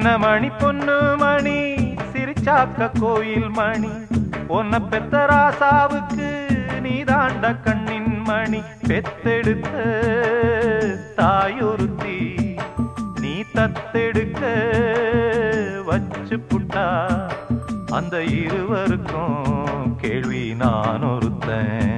சின்னமணி பொண்ணு மணி சிரிச்சாக்க கோயில் மணி உன்னை பெத்த ராசாவுக்கு நீ தாண்ட கண்ணின் மணி பெத்தெடுத்த தாயொருத்தி நீ தத்தெடுக்க வச்சு புட்டா அந்த இருவருக்கும் கேள்வி நான் ஒருத்தன்